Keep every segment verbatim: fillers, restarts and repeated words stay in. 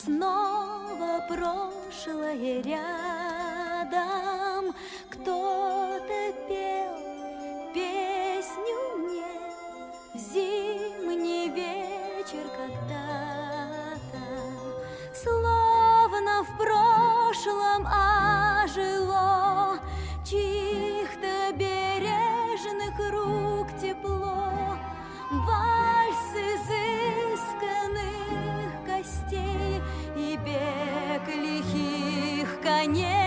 снова прошлое рядом. Кто-то пел песню мне в зимний вечер когда-то. Словно в прошлом ожило чьих-то бережных рук тепло. Вальс изысканных гостей и бег лихих коней.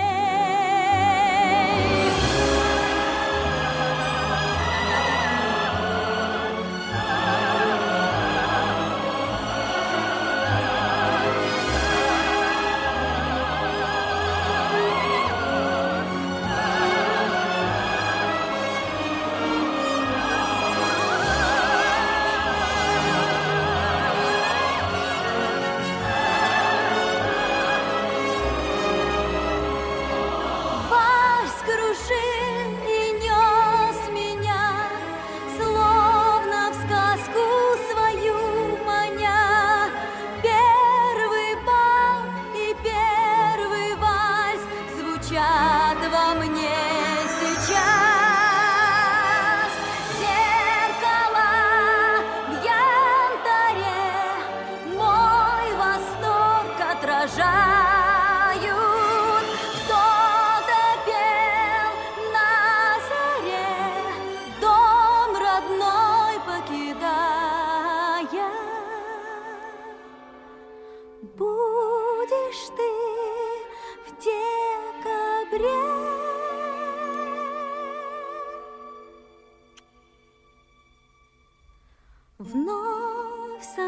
Во мне сейчас зеркала в янтаре мой восторг отражают. Кто-то пел на заре, дом родной покидая. Будешь ты в декабре вновь со